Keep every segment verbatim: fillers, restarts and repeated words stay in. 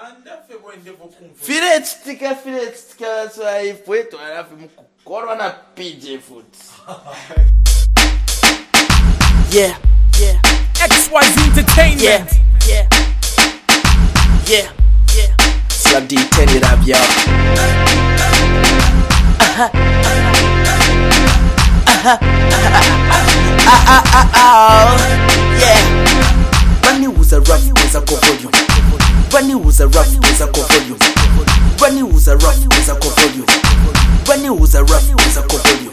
Filet sticker, filet sticker, so I put to have him corona P J food. Yeah, yeah. X Y Z Entertainment. Yeah, yeah. Yeah, yeah. Slap D, turn it up, yo. Uh-huh. Uh-huh. Uh-huh. Uh-uh-uh-oh. Yeah. Bunny was a rough, was a volume. Bunny was a rough, was a volume. Bunny was a rough, was a volume. Bunny was a rough, was a volume.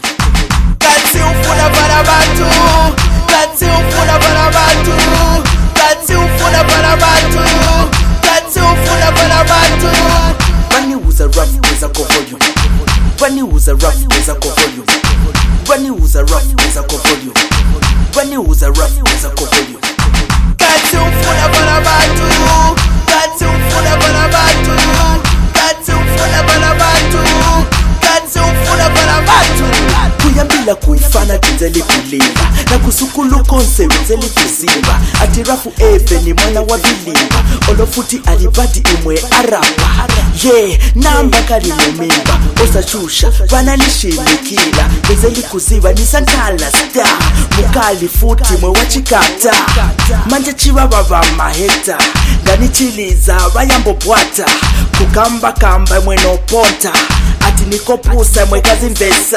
Can't you full of barabatu? Can't you full of barabatu? Can't you full of barabatu? Can't you full of barabatu? Bunny was a rough, was a volume. Bunny was a rough, was a volume. Bunny was a rough, was a volume. Bunny was a rough, was a volume. Can't you full of barabatu? Can't you full of barabatu? Can't you full of barabatu? Can't you full of barabatu? Kuyambila kuifana tizeli kulimba na kusukulu konse wenzeli kuzimba ati rafu eve ni mwana wa bilimba olofuti alibadi imwe arapa yeah namba kari mimba osa shusha banalishimikila wenzeli kuziba ni santala star mukali futi mwe wachikata manje chiwa baba maheta ndani chiliza bayambo bwata kukamba kamba mweno ponta ati niko pusa mwe kazi mbesa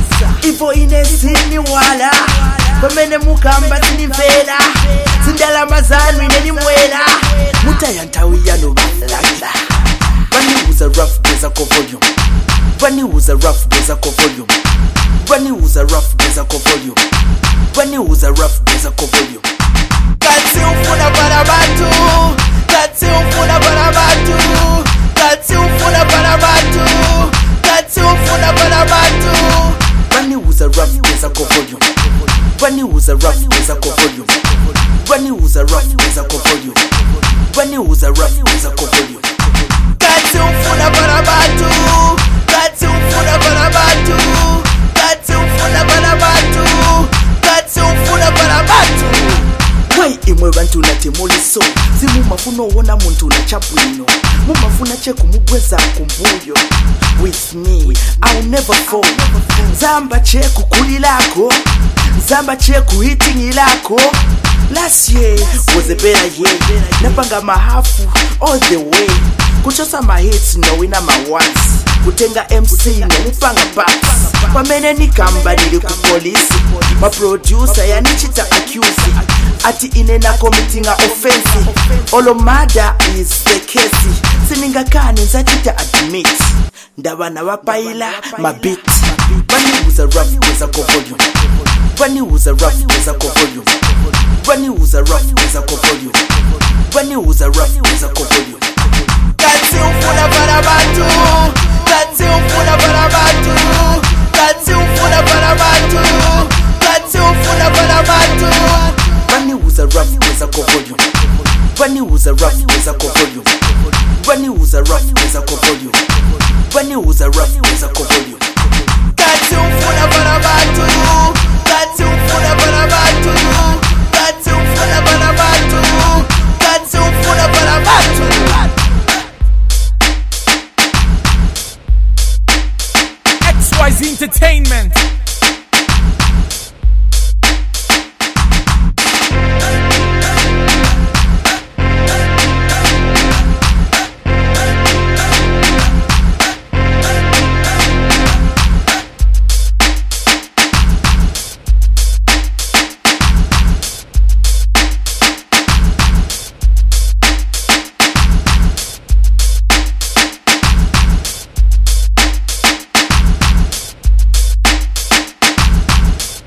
ivo inesini wala Pamene mukamba tinivela Sindala mazanu ineni mwela Muta yantawi yano balala Bunny was a rough geza ko volume Bunny was a rough geza ko volume Bunny was a rough geza ko volume Bunny was a rough geza ko volume Kati ufuna barabatu Kati ufuna barabatu Kati ufuna barabatu Kati ufuna barabatu Bunny was a rough geza ko volume Bunny was a rough geza ko volume Bunny was a rough geza ko volume Bunny was a rough geza ko volume Kati ufuna barabatu Kati ufuna barabatu Kati ufuna barabatu Kati ufuna barabatu Wai imwe bantu nati muliso Zimu mafuno wona muntu na chapwino Mumafuna cheku mubweza kumbuyo With me, I'll never fall Zamba cheku kulilako Zamba cheku hitting ilako Last year was a better year Napanga mahafu all the way Kuchosa my hits no wina my ones Kutenga M C no mupanga packs Pamene nikamba nili kupolisi Ma producer ya nichita accuse Ati inena committing a offense Olomada is the case Sininga kani nzachita admit Ndawa na wapaila ma beat Bunny was a rough geza ko volume Bunny was a rough geza ko volume Bunny was a rough geza ko volume Bunny was a rough geza ko volume Kati ufuna barabatu Kati ufuna barabatu Kati ufuna barabatu Kati ufuna barabatu Bunny was a rough geza ko volume Bunny was a rough geza ko volume Bunny was a rough geza ko volume Bunny was a rough geza ko volume Kati ufuna barabatu Kati ufuna barabatu Kati ufuna barabatu Kati ufuna barabatu X Y Z Entertainment.